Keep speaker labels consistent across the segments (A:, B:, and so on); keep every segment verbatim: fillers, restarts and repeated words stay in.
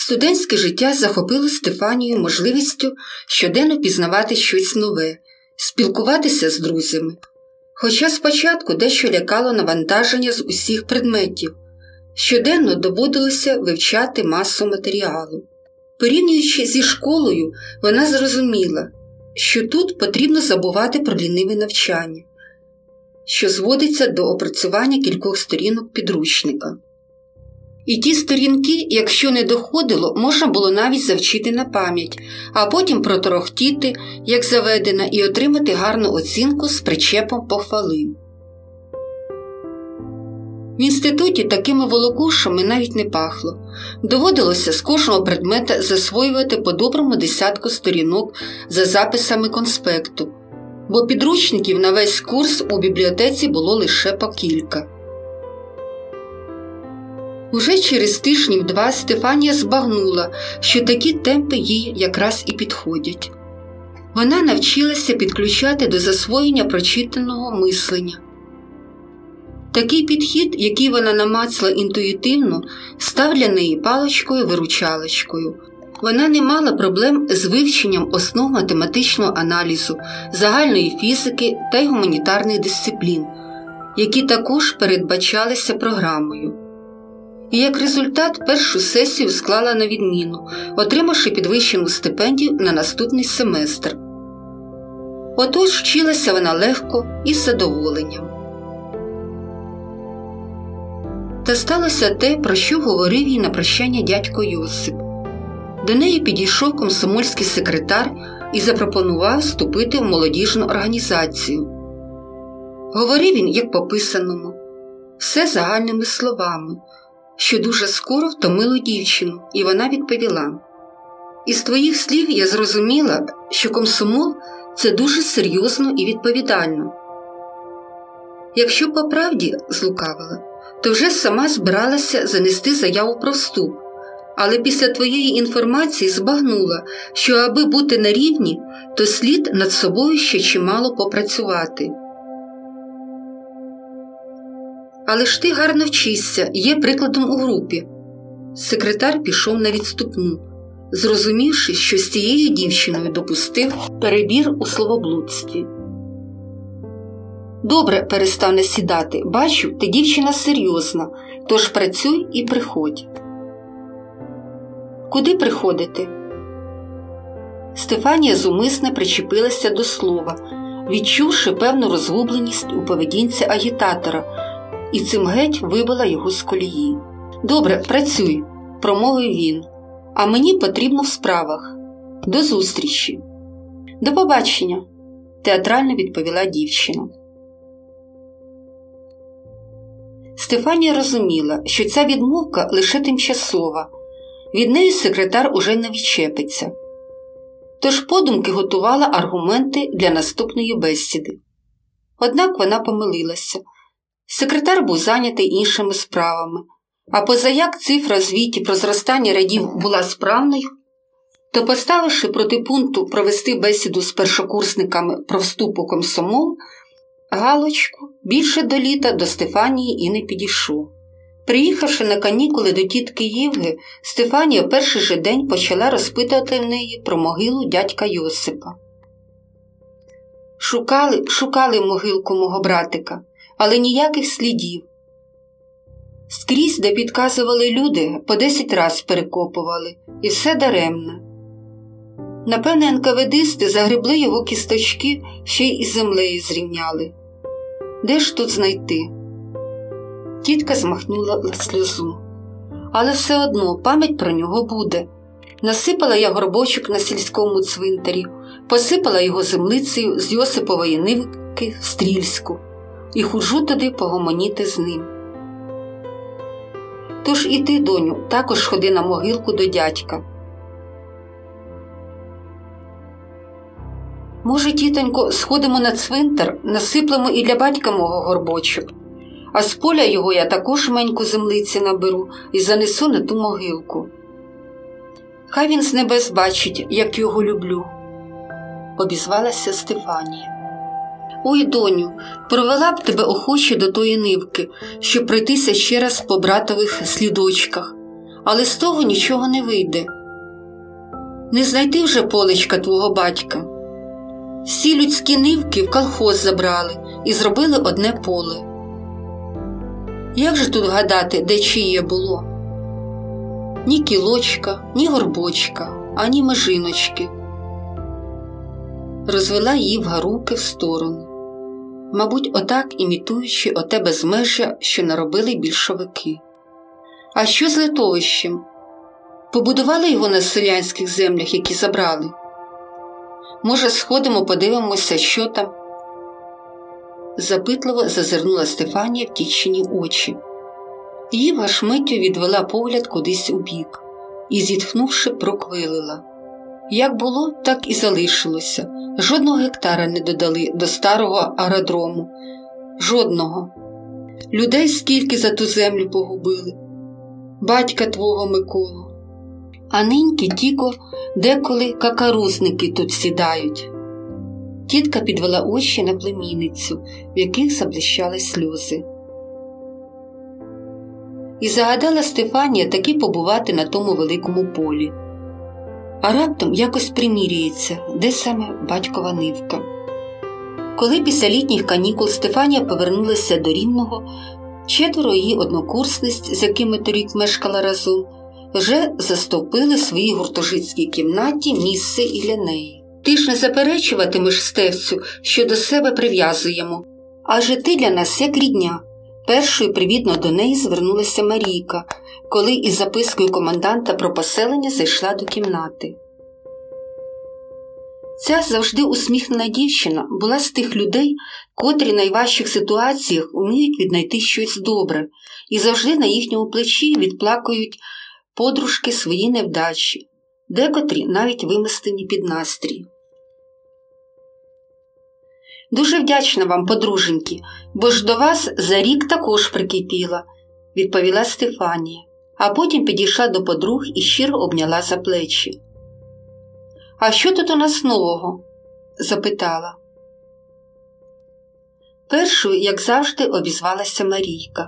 A: Студентське життя захопило Стефанію можливістю щоденно пізнавати щось нове, спілкуватися з друзями. Хоча спочатку дещо лякало навантаження з усіх предметів, щоденно доводилося вивчати масу матеріалу. Порівнюючи зі школою, вона зрозуміла, що тут потрібно забувати про ліниве навчання, що зводиться до опрацювання кількох сторінок підручника. І ті сторінки, якщо не доходило, можна було навіть завчити на пам'ять, а потім проторохтіти, як заведено, і отримати гарну оцінку з причепом похвали. В інституті такими волокушами навіть не пахло. Доводилося з кожного предмета засвоювати по доброму десятку сторінок за записами конспекту, бо підручників на весь курс у бібліотеці було лише по кілька. Уже через тижнів два Стефанія збагнула, що такі темпи їй якраз і підходять. Вона навчилася підключати до засвоєння прочитаного мислення. Такий підхід, який вона намацала інтуїтивно, став для неї паличкою-виручалочкою. Вона не мала проблем з вивченням основ математичного аналізу, загальної фізики та й гуманітарних дисциплін, які також передбачалися програмою. І як результат першу сесію склала на відміну, отримавши підвищену стипендію на наступний семестр. Отож вчилася вона легко і з задоволенням. Та сталося те, про що говорив їй на прощання дядько Йосип. До неї підійшов комсомольський секретар і запропонував вступити в молодіжну організацію. Говорив він як по писаному, все загальними словами, що дуже скоро втомило дівчину, і вона відповіла: «Із твоїх слів я зрозуміла, що комсомол – це дуже серйозно і відповідально». Якщо по правді злукавила, то вже сама збиралася занести заяву про вступ, але після твоєї інформації збагнула, що аби бути на рівні, то слід над собою ще чимало попрацювати. Але ж ти гарно вчишся, є прикладом у групі. Секретар пішов на відступну, зрозумівши, що з цією дівчиною допустив перебір у словоблудстві. Добре, перестав насідати, бачу, ти дівчина серйозна, тож працюй і приходь. Куди приходити? Стефанія зумисне причепилася до слова, відчувши певну розгубленість у поведінці агітатора, і цим геть вибила його з колії. «Добре, працюй», – промовив він, – «а мені потрібно в справах. До зустрічі». «До побачення», – театрально відповіла дівчина. Стефанія розуміла, що ця відмовка лише тимчасова, від неї секретар уже не відчепиться. Тож подумки готувала аргументи для наступної бесіди. Однак вона помилилася. Секретар був зайнятий іншими справами, а позаяк цифра в звіті про зростання рядів була справною, то, поставивши проти пункту провести бесіду з першокурсниками про вступ у комсомол, галочку більше до літа до Стефанії і не підійшов. Приїхавши на канікули до тітки Євги, Стефанія перший же день почала розпитувати в неї про могилу дядька Йосипа. Шукали, шукали могилку мого братика, але ніяких слідів. Скрізь, де підказували люди, по десять раз перекопували, і все даремно. Напевне, енкаведисти загребли його кісточки, ще й із землею зрівняли. Де ж тут знайти? Тітка змахнула сльозу. Але все одно пам'ять про нього буде. Насипала я горбочок на сільському цвинтарі, посипала його землицею з Йосипової нивки в Стрільську і ходжу туди погомоніти з ним. Тож і ти, доню, також ходи на могилку до дядька. Може, тітонько, сходимо на цвинтар, насиплемо і для батька мого горбочок, а з поля його я також меньку землиці наберу і занесу на ту могилку. Хай він з небес бачить, як його люблю, обізвалася Стефанія. Ой, доню, провела б тебе охоче до тої нивки, щоб пройтися ще раз по братових слідочках, але з того нічого не вийде. Не знайти вже полечка твого батька. Всі людські нивки в колхоз забрали і зробили одне поле. Як же тут гадати, де чиє було? Ні кілочка, ні горбочка, ані межиночки. Розвела Євга руки в сторону, мабуть, отак імітуючи оте безмежжя, що наробили більшовики. А що з литовищем? Побудували його на селянських землях, які забрали? Може, сходимо, подивимося, що там? Запитливо зазирнула Стефанія в тічені очі. Євга шмиттю відвела погляд кудись у бік і, зітхнувши, проквилила. Як було, так і залишилося. Жодного гектара не додали до старого аеродрому. Жодного. Людей скільки за ту землю погубили. Батька твого Миколу. А ниньки тільки деколи какарузники тут сідають. Тітка підвела очі на племінницю, в яких заблищали сльози. І загадала Стефанія таки побувати на тому великому полі. А раптом якось приміряється, де саме батькова нивка. Коли після літніх канікул Стефанія повернулася до Рівного, четверо її однокурсниць, з якими торік мешкала разом, вже застовпили в своїй гуртожитській кімнаті місце і для неї. Ти ж не заперечуватимеш, Стефцю, що до себе прив'язуємо. Адже ти для нас як рідня. Першою привітно до неї звернулася Марійка, коли із запискою коменданта про поселення зайшла до кімнати. Ця завжди усміхнена дівчина була з тих людей, котрі в найважчих ситуаціях вміють віднайти щось добре і завжди на їхньому плечі відплакують подружки свої невдачі, декотрі навіть вимистені під настрій. «Дуже вдячна вам, подруженьки, бо ж до вас за рік також прикипіла», – відповіла Стефанія, а потім підійшла до подруг і щиро обняла за плечі. «А що тут у нас нового?» – запитала. Першою, як завжди, обізвалася Марійка.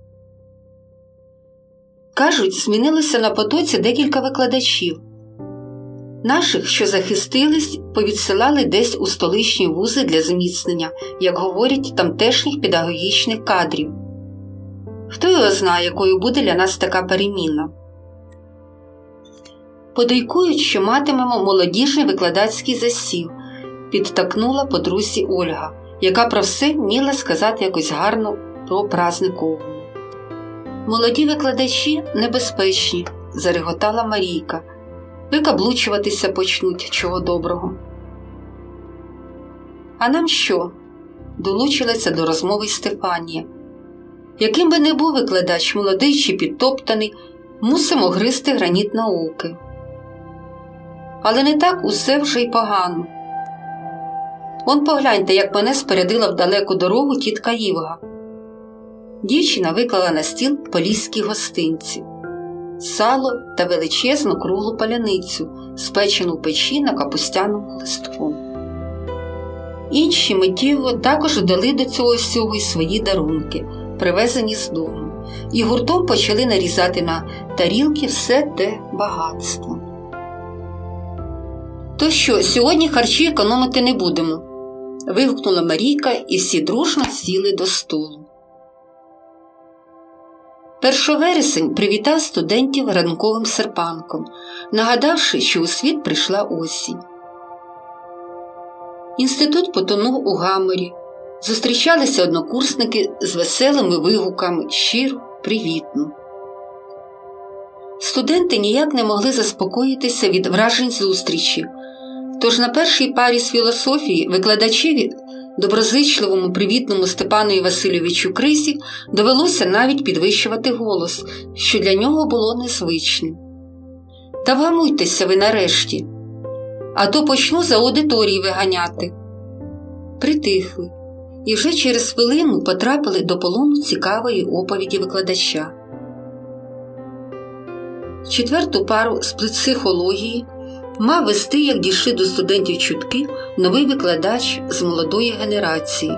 A: «Кажуть, змінилося на потоці декілька викладачів. Наших, що захистились, повідсилали десь у столичні вузи для зміцнення, як говорять, тамтешніх педагогічних кадрів. Хто його знає, якою буде для нас така переміна? Подейкують, що матимемо молодіжний викладацький засів», – підтакнула подрузі Ольга, яка про все вміла сказати якось гарно про празниковому. «Молоді викладачі небезпечні», – зареготала Марійка. «Викаблучуватися почнуть, чого доброго». «А нам що?» – долучилася до розмови Стефанія. «Яким би не був викладач, молодий чи підтоптаний, мусимо гризти граніт науки. Але не так усе вже й погано. Он погляньте, як мене спередила в далеку дорогу тітка Євга». Дівчина виклала на стіл поліські гостинці. Сало та величезну круглу паляницю, спечену в печі на капустяному листку. Інші миттєво також додали до цього всього й свої дарунки, привезені з дому, і гуртом почали нарізати на тарілки все те багатство. «То що, сьогодні харчі економити не будемо?» – вигукнула Марійка, і всі дружно сіли до столу. Перший вересень привітав студентів ранковим серпанком, нагадавши, що у світ прийшла осінь. Інститут потонув у гаморі, зустрічалися однокурсники з веселими вигуками, щиро, привітно. Студенти ніяк не могли заспокоїтися від вражень зустрічі, тож на першій парі з філософії викладачеві, доброзичливому, привітному Степанові Васильовичу Крисі, довелося навіть підвищувати голос, що для нього було незвичним. «Та вгамуйтеся ви нарешті, а то почну за аудиторії виганяти». Притихли, і вже через хвилину потрапили до полону цікавої оповіді викладача. Четверту пару з психології мав вести, як дійшли до студентів чутки, новий викладач з молодої генерації.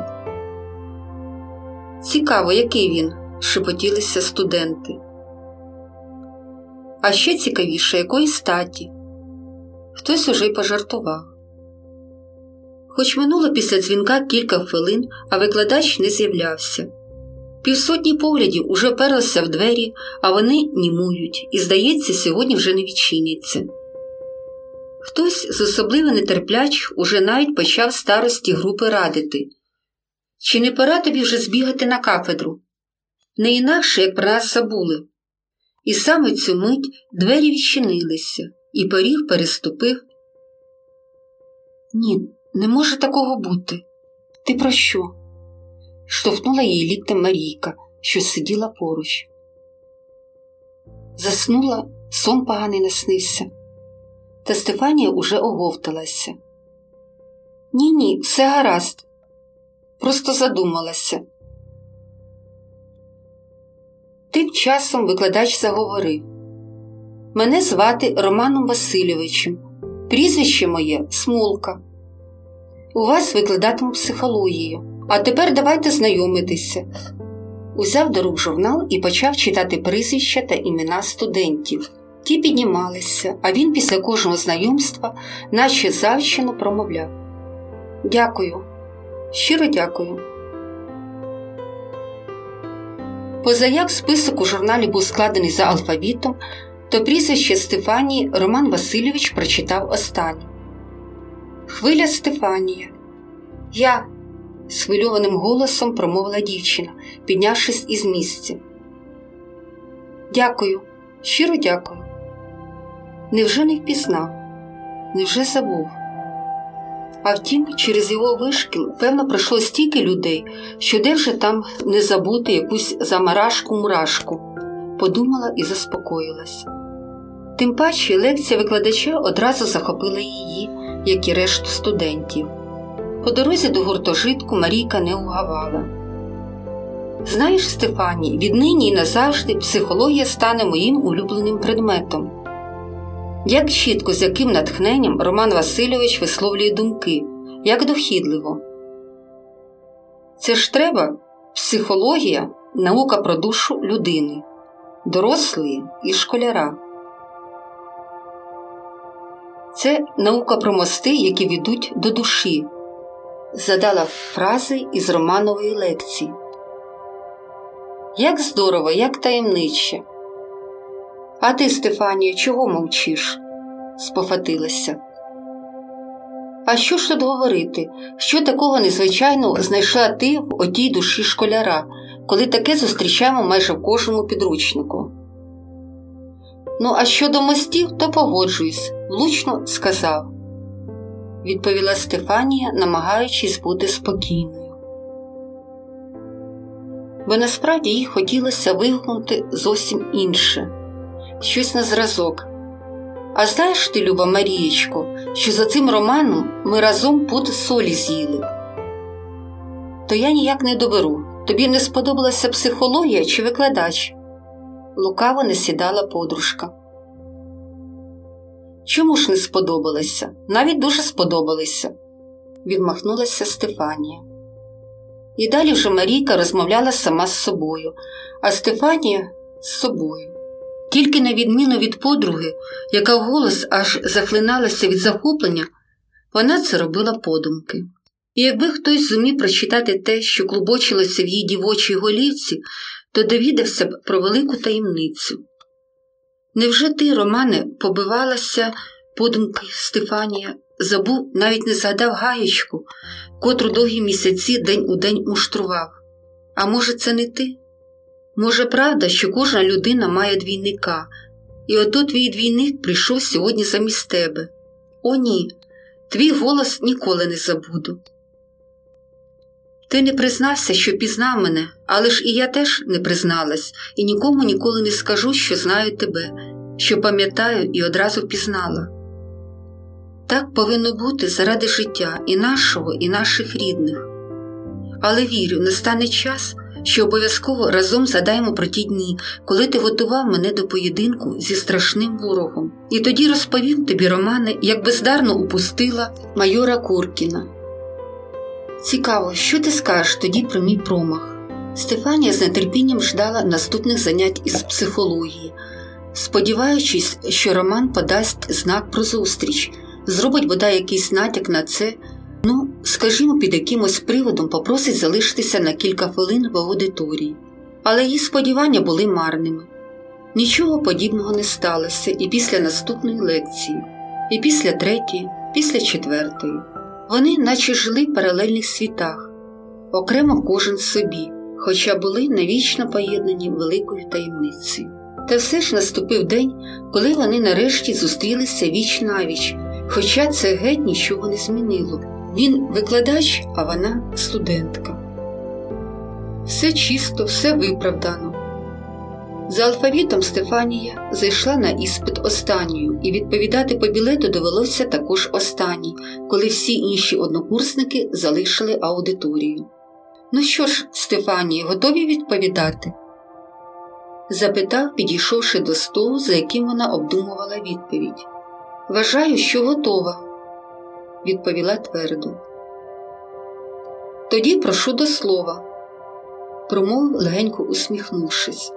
A: «Цікаво, який він?» – шепотілися студенти. А ще цікавіше, якої статі. Хтось уже й пожартував. Хоч минуло після дзвінка кілька хвилин, а викладач не з'являвся. Півсотні поглядів уже вперлися в двері, а вони німують і, здається, сьогодні вже не відчиняться. Хтось з особливо нетерплячих уже навіть почав старості групи радити. Чи не пора тобі вже збігати на кафедру? Не інакше, як про нас забули. І саме цю мить двері відчинилися, і поріг переступив. Ні, не може такого бути. Ти про що? Штовхнула її ліктем Марійка, що сиділа поруч. Заснула, сон поганий наснився. Та Стефанія уже оговталася. Ні-ні, все гаразд. Просто задумалася. Тим часом викладач заговорив. Мене звати Романом Васильовичем. Прізвище моє Смолка. У вас викладатиму психологію. А тепер давайте знайомитися. Узяв до рук журнал і почав читати прізвища та імена студентів. Ті піднімалися, а він після кожного знайомства наче завчено промовляв. Дякую. Щиро дякую. Позаяк список у журналі був складений за алфавітом, то прізвище Стефанії Роман Васильович прочитав останнім. Хвиля Стефанія. Я, схвильованим голосом промовила дівчина, піднявшись із місця. Дякую, щиро дякую. Невже не впізнав? Невже забув? А втім, через його вишкіл, певно, пройшло стільки людей, що де вже там не забути якусь замарашку-мурашку, подумала і заспокоїлась. Тим паче лекція викладача одразу захопила її, як і решту студентів. По дорозі до гуртожитку Марійка не угавала. Знаєш, Стефані, віднині і назавжди психологія стане моїм улюбленим предметом. Як чітко, з яким натхненням Роман Васильович висловлює думки, як дохідливо. Це ж треба психологія, наука про душу людини, дорослої і школяра. Це наука про мости, які ведуть до душі, задала фрази із Романової лекції. Як здорово, як таємниче. А ти, Стефанія, чого мовчиш? Спофатилася. А що ж тут говорити? Що такого незвичайного знайшла ти в отій душі школяра, коли таке зустрічаємо майже в кожному підручнику? Ну, а щодо мостів, то погоджуюсь, влучно сказав, відповіла Стефанія, намагаючись бути спокійною. Бо насправді їй хотілося вигукнути зовсім інше, щось на зразок. А знаєш ти, люба Марієчко, що за цим романом ми разом пуд солі з'їли? То я ніяк не доберу. Тобі не сподобалася психологія чи викладач? Лукаво не сідала подружка. Чому ж не сподобалася? Навіть дуже сподобалися, відмахнулася Стефанія. І далі вже Марійка розмовляла сама з собою, а Стефанія з собою. Тільки на відміну від подруги, яка вголос аж захлиналася від захоплення, вона це робила подумки. І якби хтось зумів прочитати те, що клубочилося в її дівочій голівці, то довідався б про велику таємницю. Невже ти, Романе, побивалася, подумки Стефанія, забув, навіть не згадав гаєчку, котру довгі місяці день у день муштрував? А може, це не ти? Може, правда, що кожна людина має двійника, і ото твій двійник прийшов сьогодні замість тебе? О, ні, твій голос ніколи не забуду. Ти не признався, що пізнав мене, але ж і я теж не призналась, і нікому ніколи не скажу, що знаю тебе, що пам'ятаю і одразу впізнала. Так повинно бути заради життя і нашого, і наших рідних. Але вірю, настане час, що обов'язково разом згадаємо про ті дні, коли ти готував мене до поєдинку зі страшним ворогом. І тоді розповім тобі, Романе, як бездарно упустила майора Куркіна. Цікаво, що ти скажеш тоді про мій промах? Стефанія з нетерпінням ждала наступних занять із психології. сподіваючись, що Роман подасть знак про зустріч, зробить бодай якийсь натяк на це, ну, скажімо, під якимось приводом попросить залишитися на кілька хвилин в аудиторії. Але її сподівання були марними. Нічого подібного не сталося і після наступної лекції, і після третьої, після четвертої. Вони наче жили в паралельних світах, окремо кожен собі, хоча були навічно поєднані великою таємницею. Та все ж наступив день, коли вони нарешті зустрілися віч-навіч, хоча це геть нічого не змінило. Він викладач, а вона студентка. Все чисто, все виправдано. За алфавітом Стефанія зайшла на іспит останньою, і відповідати по білету довелося також останній, коли всі інші однокурсники залишили аудиторію. «Ну що ж, Стефанія, готові відповідати?» Запитав, підійшовши до столу, за яким вона обдумувала відповідь. «Вважаю, що готова», – відповіла твердо. «Тоді прошу до слова», – промовив, легенько усміхнувшись.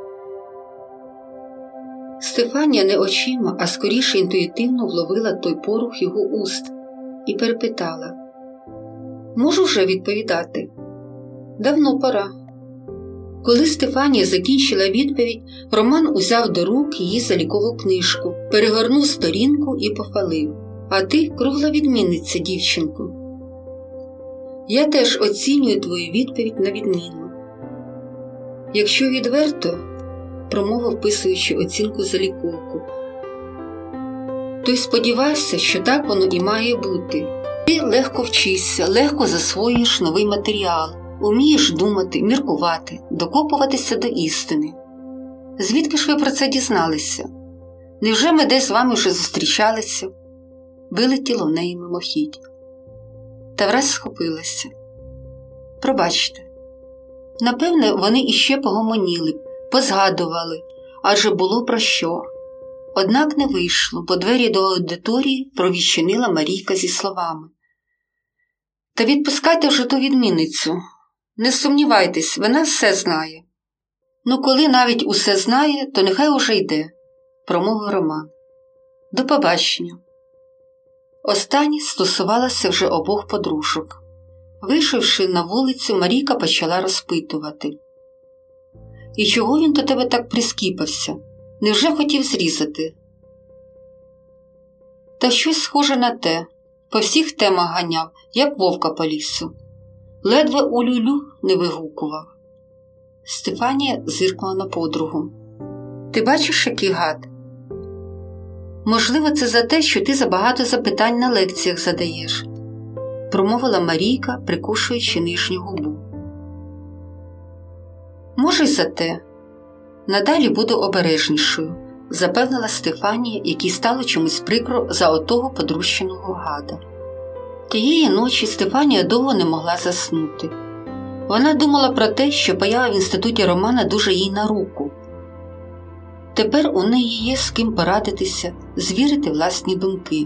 A: Стефанія не очима, а скоріше інтуїтивно вловила той порух його уст і перепитала. «Можу вже відповідати?» «Давно пора». Коли Стефанія закінчила відповідь, Роман узяв до рук її залікову книжку, перегорнув сторінку і похвалив. «А ти кругла відмінниця, дівчинко. Я теж оцінюю твою відповідь на відмінну. Якщо відверто, промовив, вписуючи оцінку заліковку, то й сподівайся, що так воно і має бути. Ти легко вчишся, легко засвоюєш новий матеріал, умієш думати, міркувати, докопуватися до істини. Звідки ж ви про це дізналися? Невже ми десь з вами вже зустрічалися?» Вилетіло в неї мимохідь. Та враз схопилася. «Пробачте. Напевне, вони іще погомоніли б, позгадували, адже було про що. Однак не вийшло, бо двері до аудиторії провідчинила Марійка зі словами. Та відпускайте вже ту відмінницю. Не сумнівайтесь, вона все знає». «Ну, коли навіть усе знає, то нехай уже йде», – промовив Роман. «До побачення». Останнє стосувалося вже обох подружок. Вийшовши на вулицю, Марійка почала розпитувати. «І чого він до тебе так прискіпався? Невже хотів зрізати?» «Та щось схоже на те. По всіх темах ганяв, як вовка по лісу. Ледве улюлю не вигукував». Стефанія зиркнула на подругу. «Ти бачиш, який гад? Можливо, це за те, що ти забагато запитань на лекціях задаєш», – промовила Марійка, прикушуючи нижню губу. «Може, й за те. Надалі буду обережнішою», – запевнила Стефанія, якій стало чомусь прикро за отого подрущеного гада. Тієї ночі Стефанія довго не могла заснути. Вона думала про те, що поява в інституті Романа дуже їй на руку. Тепер у неї є з ким порадитися, звірити власні думки.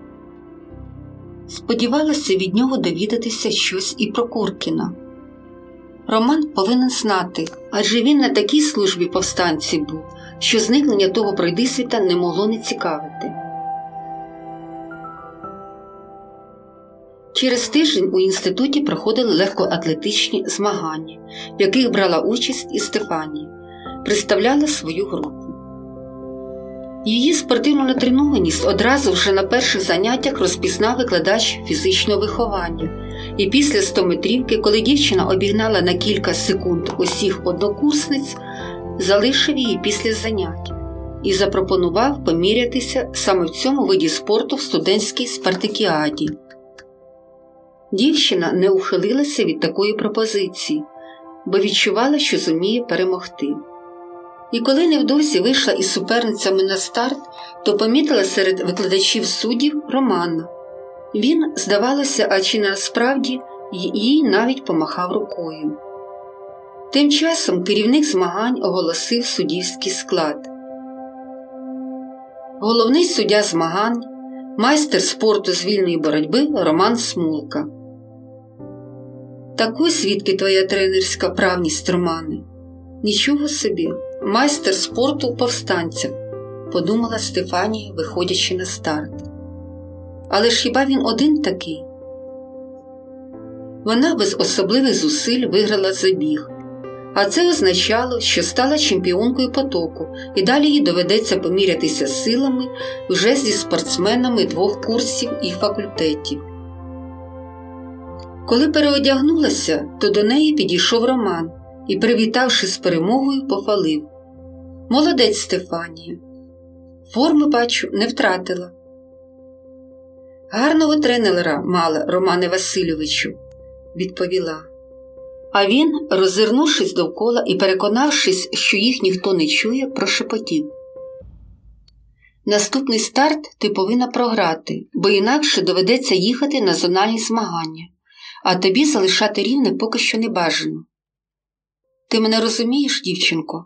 A: Сподівалася від нього довідатися щось і про Куркіна. Роман повинен знати, адже він на такій службі повстанців був, що зникнення того пройдисвіта не могло не цікавити. Через тиждень у інституті проходили легкоатлетичні змагання, в яких брала участь і Стефанія, представляла свою групу. Її спортивну натренованість одразу вже на перших заняттях розпізнав викладач фізичного виховання, і після стометрівки, коли дівчина обігнала на кілька секунд усіх однокурсниць, залишив її після занять і запропонував помірятися саме в цьому виді спорту в студентській спартакіаді. Дівчина не ухилилася від такої пропозиції, бо відчувала, що зуміє перемогти. І коли невдовзі вийшла із суперницями на старт, то помітила серед викладачів-суддів Романа. Він, здавалося, а чи насправді, їй навіть помахав рукою. Тим часом керівник змагань оголосив суддівський склад. Головний суддя змагань, майстер спорту з вільної боротьби Роман Смулка. Так ось звідки твоя тренерська вправність, Романе? Нічого собі, майстер спорту повстанця. подумала Стефанія, виходячи на старт. Але ж хіба він один такий? Вона без особливих зусиль виграла забіг, а це означало, що стала чемпіонкою потоку, і далі їй доведеться помірятися силами вже зі спортсменами двох курсів і факультетів. Коли переодягнулася, то до неї підійшов Роман і, привітавши з перемогою, похвалив: «Молодець, Стефанія. Форми, бачу, не втратила». «Гарного тренера мала, Романе Васильовичу», – відповіла. А він, роззирнувшись довкола і переконавшись, що їх ніхто не чує, прошепотів: «Наступний старт ти повинна програти, бо інакше доведеться їхати на зональні змагання, а тобі залишати Рівне поки що не бажано. Ти мене розумієш, дівчинко?»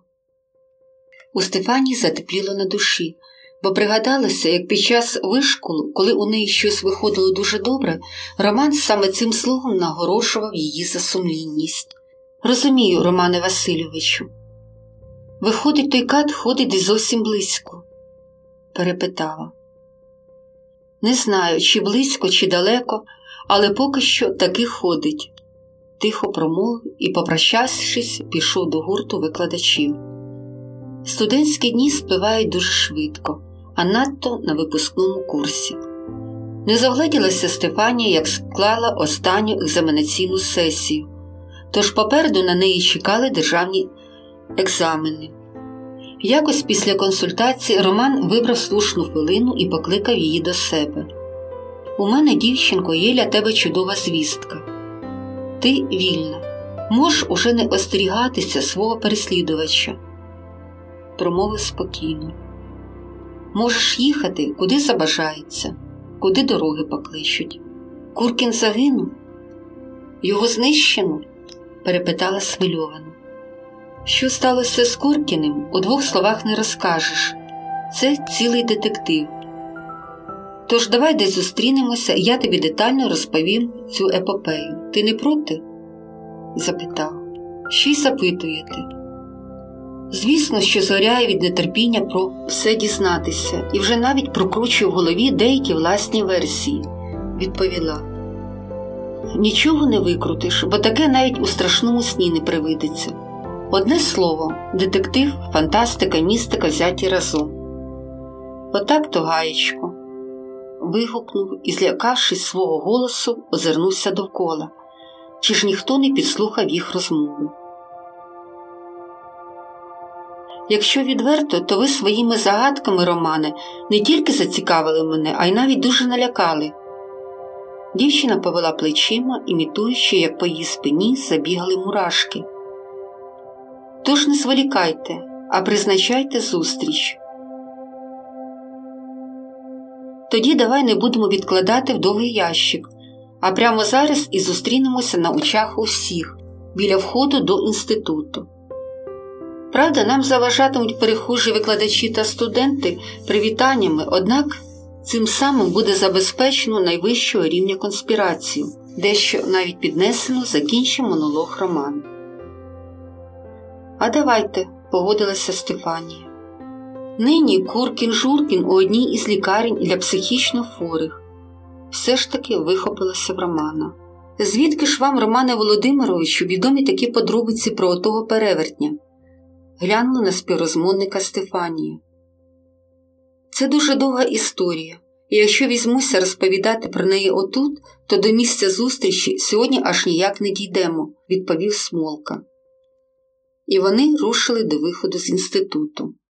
A: У Стефанії затепліло на душі, бо пригадалося, як під час вишколу, коли у неї щось виходило дуже добре, Роман саме цим словом нагороджував її за сумлінність. «Розумію, Романе Васильовичу. Виходить, той кат ходить десь зовсім близько?» – перепитала. «Не знаю, чи близько, чи далеко, але поки що таки ходить», – тихо промовив і, попрощавшись, пішов до гурту викладачів. Студентські дні спливають дуже швидко, а надто на випускному курсі. Не загледілася Стефанія, як склала останню екзаменаційну сесію, тож попереду на неї чекали державні екзамени. Якось після консультації Роман вибрав слушну хвилину і покликав її до себе. «У мене, дівчинко, є для тебе чудова звістка. Ти вільна, можеш уже не остерігатися свого переслідувача», – промовив спокійно. «Можеш їхати, куди забажається, куди дороги покличуть. Куркін загинув? Його знищено?» – перепитала схвильовано. «Що сталося з Куркіним, у двох словах не розкажеш. Це цілий детектив. Тож давай десь зустрінемося, і я тобі детально розповім цю епопею. Ти не проти?» – запитав. «Ще й запитуєте?» Звісно, що зоряє від нетерпіння про все дізнатися і вже навіть прокручує в голові деякі власні версії, відповіла. «Нічого не викрутиш, бо таке навіть у страшному сні не привидеться. Одне слово – детектив, фантастика, містика взяті разом». «Отак-то, Гаєчко», – вигукнув і, злякавшись свого голосу, озирнувся довкола. Чи ж ніхто не підслухав їх розмови? «Якщо відверто, то ви своїми загадками, Романе, не тільки зацікавили мене, а й навіть дуже налякали». Дівчина повела плечима, імітуючи, як по її спині забігали мурашки. «Тож не зволікайте, а призначайте зустріч. Тоді давай не будемо відкладати в довгий ящик, а прямо зараз і зустрінемося на очах у всіх, біля входу до інституту. Правда, нам заважатимуть перехожі викладачі та студенти привітаннями, однак цим самим буде забезпечено найвищого рівня конспірацію, дещо навіть піднесено закінчив монолог Роман. «А давайте», – погодилася Стефанія. «Нині Куркін-Журкін у одній із лікарень для психічно хворих». Все ж таки вихопилося в Романа. «Звідки ж вам, Романе Володимировичу, відомі такі подробиці про отого перевертня?» Глянула на співрозмовника Стефанія. «Це дуже довга історія, і якщо візьмуся розповідати про неї отут, то до місця зустрічі сьогодні аж ніяк не дійдемо», – відповів Смолка. І вони рушили до виходу з інституту.